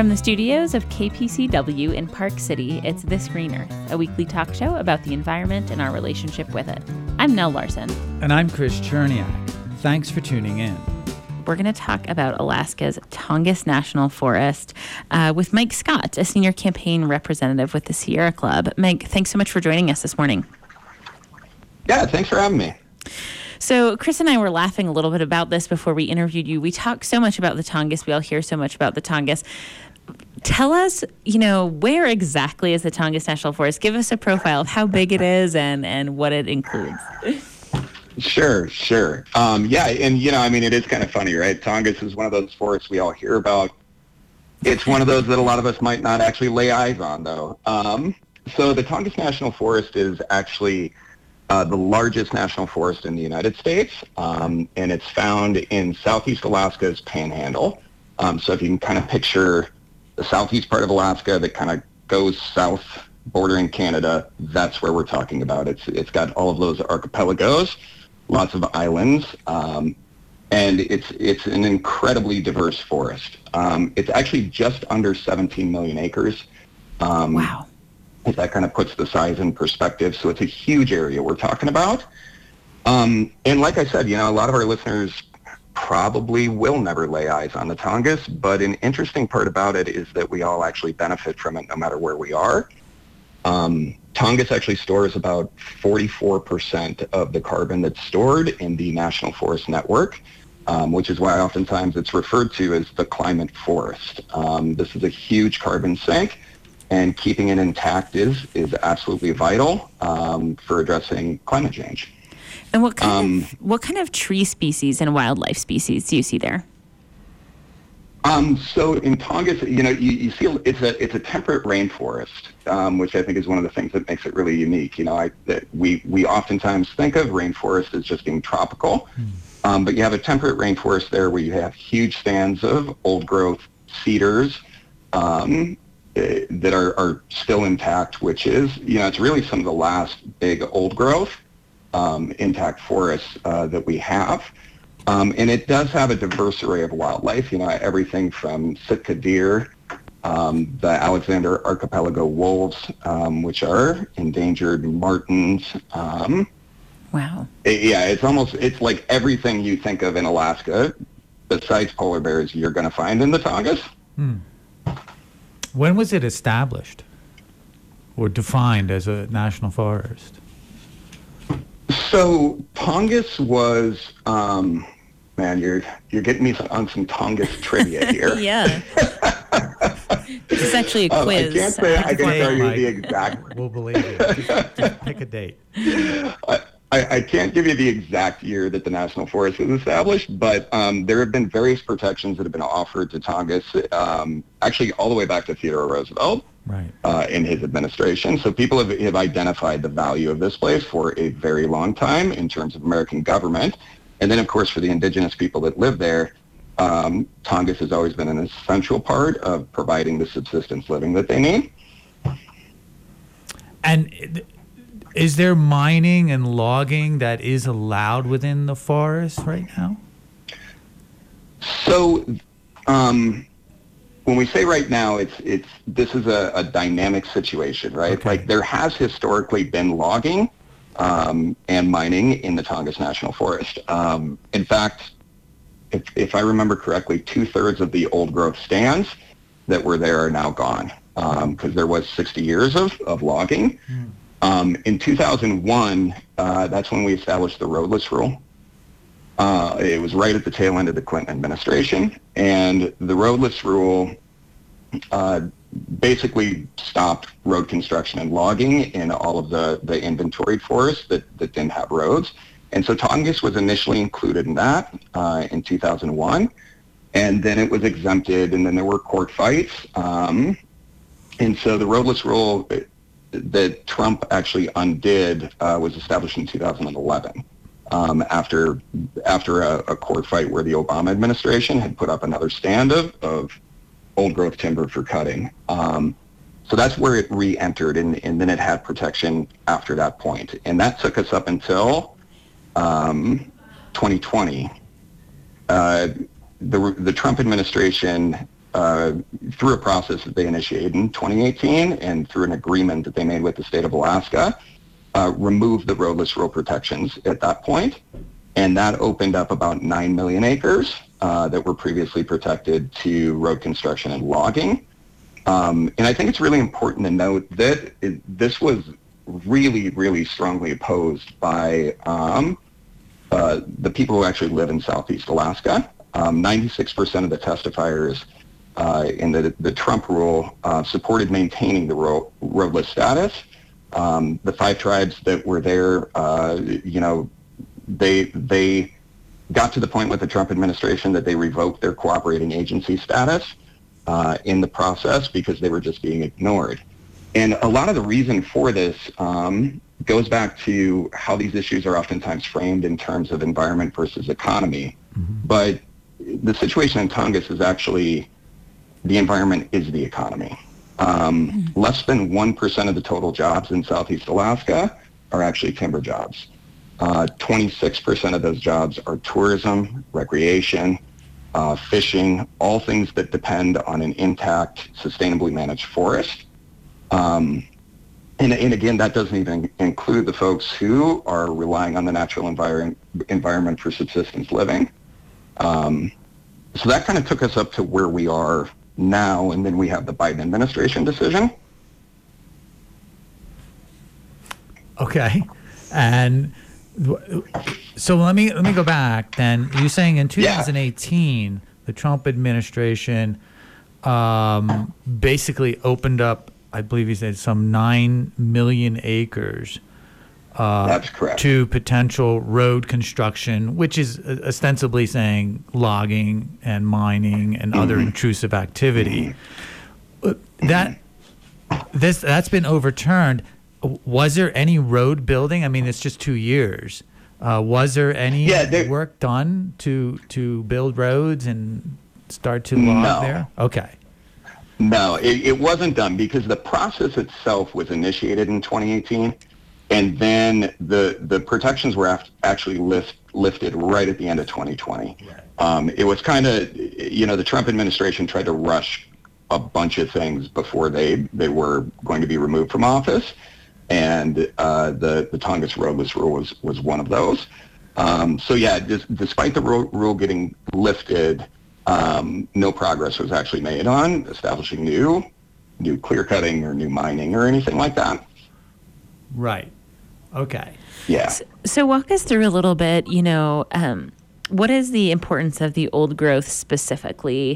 From the studios of KPCW in Park City, it's This Green Earth, a weekly talk show about the environment and our relationship with it. I'm Nell Larson. And I'm Chris Cherniak. Thanks for tuning in. We're going to talk about Alaska's Tongass National Forest with Mike Scott, a senior campaign representative with the Sierra Club. Mike, thanks so much for joining us this morning. Yeah, thanks for having me. So Chris and I were laughing a little bit about this before we interviewed you. We talk so much about the Tongass. We all hear so much about the Tongass. Tell us, where exactly is the Tongass National Forest? Give us a profile of how big it is and what it includes. Sure. It is kind of funny, right? Tongass is one of those forests we all hear about. It's one of those that a lot of us might not actually lay eyes on, though. So the Tongass National Forest is actually the largest national forest in the United States, and it's found in southeast Alaska's Panhandle. So if you can kind of picture the southeast part of Alaska that kind of goes south, bordering Canada, that's where we're talking about. It's got all of those archipelagos, lots of islands, and it's an incredibly diverse forest. It's actually just under 17 million acres. Wow. That kind of puts the size in perspective. So it's a huge area we're talking about. And like I said, a lot of our listeners probably will never lay eyes on the Tongass, but an interesting part about it is that we all actually benefit from it no matter where we are. Tongass actually stores about 44% of the carbon that's stored in the National Forest Network, which is why oftentimes it's referred to as the climate forest. This is a huge carbon sink, and keeping it intact is absolutely vital for addressing climate change. And what kind of tree species and wildlife species do you see there? So in Tongass, you see it's a temperate rainforest, which I think is one of the things that makes it really unique. We oftentimes think of rainforest as just being tropical, but you have a temperate rainforest there where you have huge stands of old growth cedars that are still intact, which is, it's really some of the last big old growth intact forests that we have. And it does have a diverse array of wildlife, everything from Sitka deer, the Alexander Archipelago wolves, which are endangered martens. Wow. It's like everything you think of in Alaska, besides polar bears, you're going to find in the Tongass. When was it established or defined as a national forest? So Tongass was, you're getting me on some Tongass trivia here. Yeah. It's actually a quiz. I can't say I can tell you the exact. We'll believe you. Just pick a date. I can't give you the exact year that the National Forest was established, but there have been various protections that have been offered to Tongass, actually all the way back to Theodore Roosevelt. Right. In his administration. So people have identified the value of this place for a very long time in terms of American government. And then, of course, for the indigenous people that live there, Tongass has always been an essential part of providing the subsistence living that they need. And is there mining and logging that is allowed within the forest right now? So, when we say right now, this is a dynamic situation, right? Okay. Like there has historically been logging and mining in the Tongass National Forest. In fact, if I remember correctly, 2/3 of the old growth stands that were there are now gone because there was 60 years of logging. In 2001, that's when we established the roadless rule. It was right at the tail end of the Clinton administration, and the roadless rule basically stopped road construction and logging in all of the inventoried forests that didn't have roads. And so Tongass was initially included in that in 2001, and then it was exempted, and then there were court fights. And so the roadless rule that Trump actually undid was established in 2011. After a court fight where the Obama administration had put up another stand of old growth timber for cutting. So that's where it re-entered, and then it had protection after that point. And that took us up until 2020. The Trump administration through a process that they initiated in 2018 and through an agreement that they made with the state of Alaska, removed the roadless road protections at that point. And that opened up about 9 million acres that were previously protected to road construction and logging. And I think it's really important to note that this was really, really strongly opposed by the people who actually live in Southeast Alaska. 96% of the testifiers in the Trump rule supported maintaining the roadless status. The 5 tribes that were there, they got to the point with the Trump administration that they revoked their cooperating agency status in the process because they were just being ignored. And a lot of the reason for this goes back to how these issues are oftentimes framed in terms of environment versus economy. Mm-hmm. But the situation in Tongass is actually the environment is the economy. Less than 1% of the total jobs in Southeast Alaska are actually timber jobs. 26% of those jobs are tourism, recreation, fishing, all things that depend on an intact, sustainably managed forest. And again, that doesn't even include the folks who are relying on the natural environment for subsistence living. So that kind of took us up to where we are now, and then we have the Biden administration decision. Okay, and so let me go back. Then you're saying in 2018, the Trump administration basically opened up, I believe he said, some 9 million acres. That's correct. To potential road construction, which is ostensibly saying logging and mining and other intrusive activity. That's been overturned. Was there any road building? I mean, it's just 2 years. Was there any work done to build roads and start to log there? Okay. No, it wasn't done because the process itself was initiated in 2018. And then the protections were actually lifted right at the end of 2020. Right. It was kind of, the Trump administration tried to rush a bunch of things before they were going to be removed from office. And the Tongass roadless rule was one of those. Despite the rule getting lifted, no progress was actually made on establishing new clear cutting or new mining or anything like that. Right. Okay. Yeah. So walk us through a little bit, what is the importance of the old growth specifically?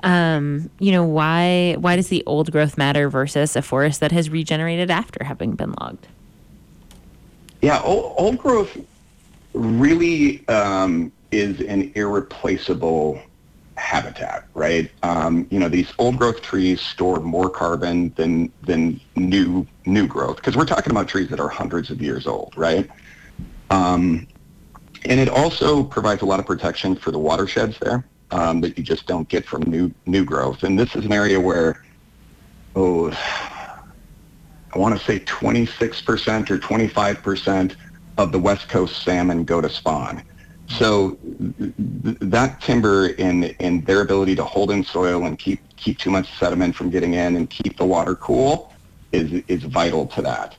Why does the old growth matter versus a forest that has regenerated after having been logged? Yeah, old growth really is an irreplaceable habitat, right? These old growth trees store more carbon than new growth, because we're talking about trees that are hundreds of years old, right? And it also provides a lot of protection for the watersheds there that you just don't get from new growth. And this is an area where, I want to say 26% or 25% of the West Coast salmon go to spawn. So that timber and their ability to hold in soil and keep too much sediment from getting in and keep the water cool is vital to that.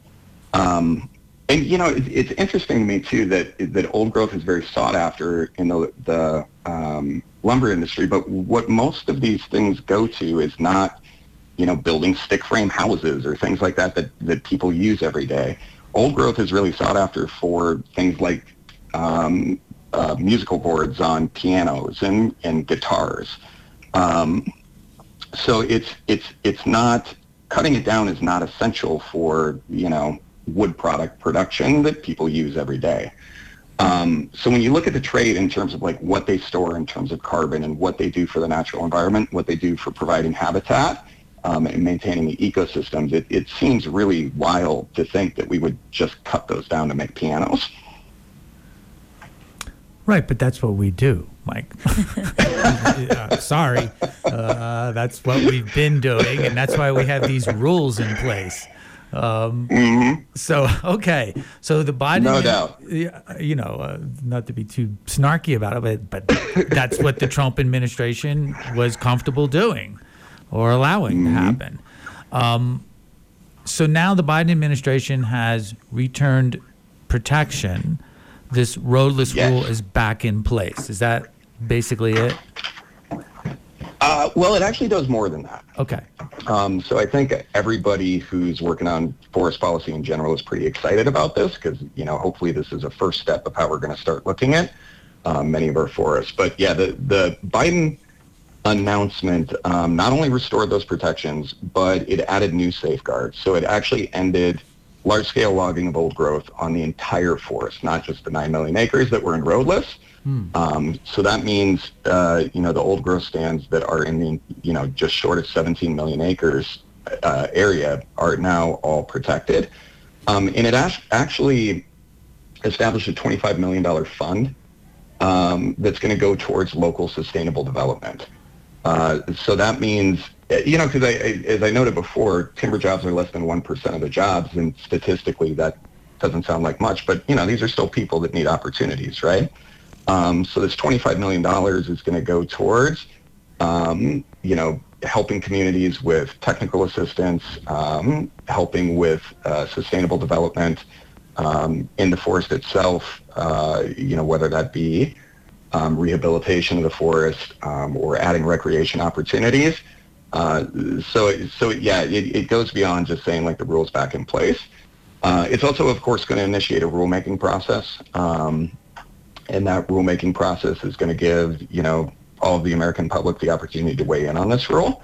It's interesting to me too that old growth is very sought after in the lumber industry. But what most of these things go to is not building stick frame houses or things like that people use every day. Old growth is really sought after for things like musical boards on pianos and guitars. So it's not, cutting it down is not essential for, wood product production that people use every day. So when you look at the trade in terms of like what they store in terms of carbon and what they do for the natural environment, what they do for providing habitat and maintaining the ecosystems, it seems really wild to think that we would just cut those down to make pianos. Right, but that's what we do, Mike. Sorry. That's what we've been doing, and that's why we have these rules in place. So, okay. So the Biden... No doubt. Not to be too snarky about it, but that's what the Trump administration was comfortable doing. or allowing to happen. So now the Biden administration has returned protection. This roadless rule is back in place. Is that basically it? Well, it actually does more than that. Okay. So I think everybody who's working on forest policy in general is pretty excited about this because, hopefully this is a first step of how we're going to start looking at many of our forests. But yeah, the Biden announcement not only restored those protections, but it added new safeguards. So it actually ended large-scale logging of old growth on the entire forest, not just the 9 million acres that were in roadless. So that means, the old growth stands that are in the, just short of 17 million acres area are now all protected. And it actually established a $25 million fund that's going to go towards local sustainable development. So that means, because as I noted before, timber jobs are less than 1% of the jobs, and statistically that doesn't sound like much, but, these are still people that need opportunities, right? So this $25 million is going to go towards, helping communities with technical assistance, helping with sustainable development in the forest itself, whether that be rehabilitation of the forest or adding recreation opportunities. It goes beyond just saying like the rule's back in place. It's also, of course, going to initiate a rulemaking process. And that rulemaking process is going to give, all of the American public the opportunity to weigh in on this rule.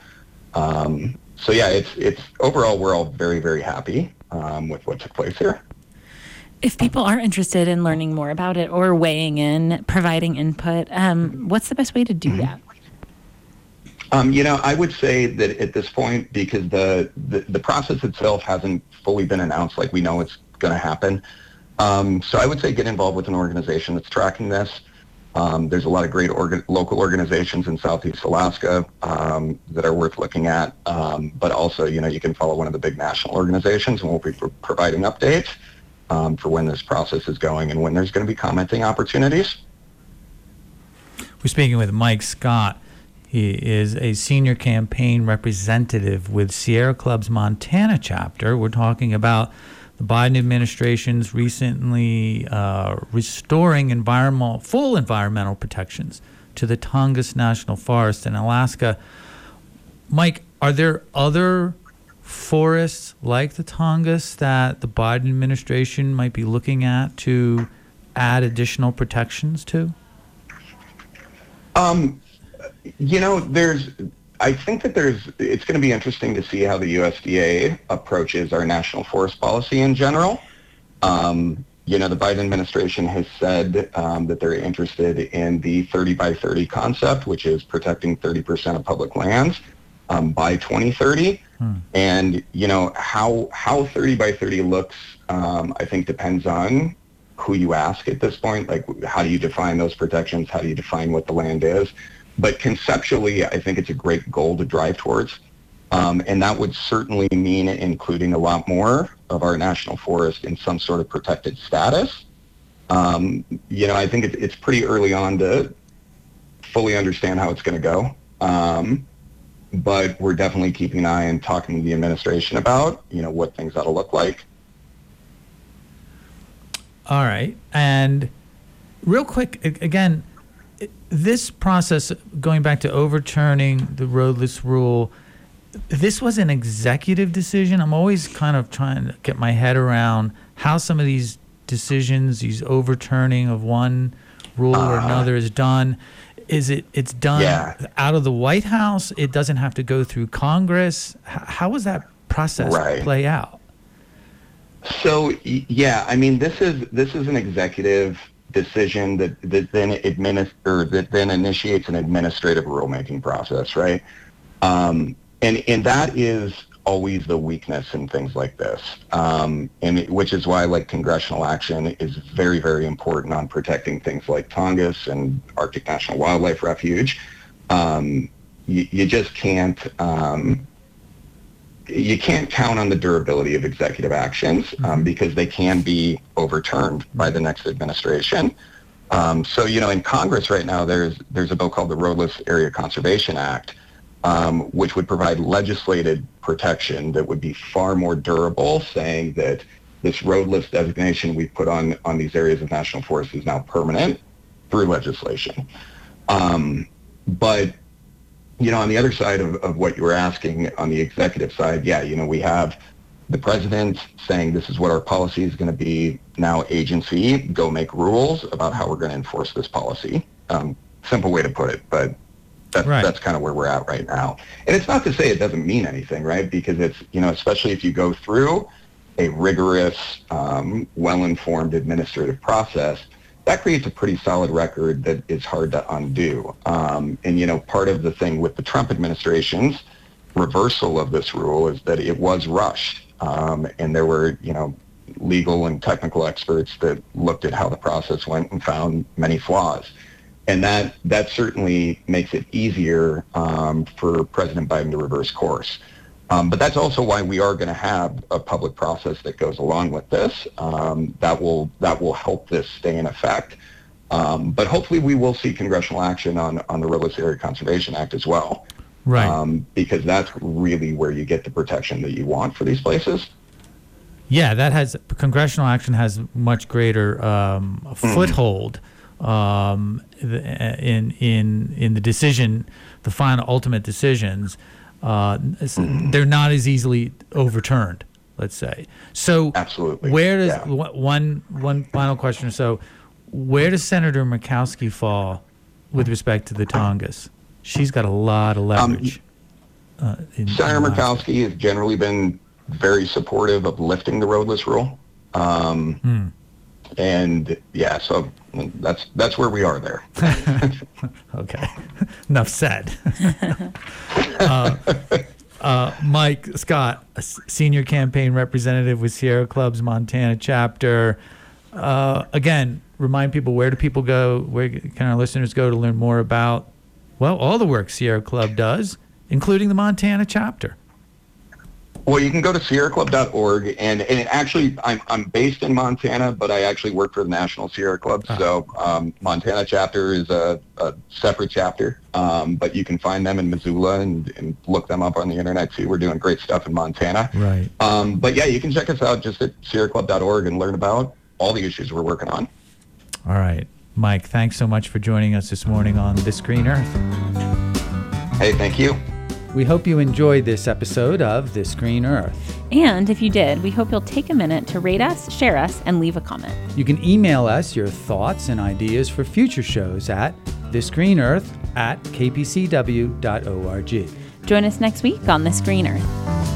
It's overall, we're all very, very happy with what took place here. If people are interested in learning more about it or weighing in, providing input, what's the best way to do that? I would say that at this point, because the process itself hasn't fully been announced, like we know it's going to happen. So I would say get involved with an organization that's tracking this. There's a lot of great local organizations in Southeast Alaska that are worth looking at. But also, you can follow one of the big national organizations, and we'll be providing updates for when this process is going and when there's going to be commenting opportunities. We're speaking with Mike Scott. He is a senior campaign representative with Sierra Club's Montana chapter. We're talking about the Biden administration's recently restoring full environmental protections to the Tongass National Forest in Alaska. Mike, are there other forests like the Tongass that the Biden administration might be looking at to add additional protections to? I think that it's going to be interesting to see how the USDA approaches our national forest policy in general. The Biden administration has said that they're interested in the 30 by 30 concept, which is protecting 30% of public lands by 2030. And, how 30 by 30 looks, I think depends on who you ask at this point. Like, how do you define those protections? How do you define what the land is? But conceptually, I think it's a great goal to drive towards. And that would certainly mean including a lot more of our national forest in some sort of protected status. I think it's pretty early on to fully understand how it's going to go. But we're definitely keeping an eye and talking to the administration about, what things ought to look like. All right. And real quick, again, this process, going back to overturning the roadless rule, this was an executive decision. I'm always kind of trying to get my head around how some of these decisions, these overturning of one rule or another is done. It's done out of the White House? It doesn't have to go through Congress? How was that process play out? So, this is an executive decision that then initiates an administrative rulemaking process, right? And that is always the weakness in things like this, which is why congressional action is very, very important on protecting things like Tongass and Arctic National Wildlife Refuge. You just can't count on the durability of executive actions because they can be overturned by the next administration. So in Congress right now, there's a bill called the Roadless Area Conservation Act, which would provide legislated protection that would be far more durable, saying that this road list designation we put on these areas of national forest is now permanent through legislation. But, on the other side of what you were asking, on the executive side, we have the president saying this is what our policy is going to be. Now agency, go make rules about how we're going to enforce this policy. Simple way to put it, but that's kind of where we're at right now. And it's not to say it doesn't mean anything, right? Because it's, especially if you go through a rigorous, well-informed administrative process, that creates a pretty solid record that is hard to undo. And part of the thing with the Trump administration's reversal of this rule is that it was rushed. And there were, legal and technical experts that looked at how the process went and found many flaws. And that certainly makes it easier for President Biden to reverse course. But that's also why we are going to have a public process that goes along with this. That will help this stay in effect. But hopefully we will see congressional action on the Roadless Area Conservation Act as well. Right. Because that's really where you get the protection that you want for these places. Yeah, congressional action has much greater foothold in the decision, the final ultimate decisions. They're not as easily overturned, let's say. So absolutely. Where does one final question or so? Where does Senator Murkowski fall with respect to the Tongass? She's got a lot of leverage. Senator Murkowski has generally been very supportive of lifting the roadless rule. And so that's where we are there. Okay, enough said. Mike Scott, senior campaign representative with Sierra Club's Montana chapter. Again, remind people, where do people go? Where can our listeners go to learn more about, all the work Sierra Club does, including the Montana chapter? Well, you can go to sierraclub.org, and actually, I'm based in Montana, but I actually work for the National Sierra Club. So Montana chapter is a separate chapter, but you can find them in Missoula and look them up on the internet. See, we're doing great stuff in Montana. Right. But you can check us out just at sierraclub.org and learn about all the issues we're working on. All right. Mike, thanks so much for joining us this morning on This Green Earth. Hey, thank you. We hope you enjoyed this episode of This Green Earth. And if you did, we hope you'll take a minute to rate us, share us, and leave a comment. You can email us your thoughts and ideas for future shows at thisgreenearth@kpcw.org. Join us next week on This Green Earth.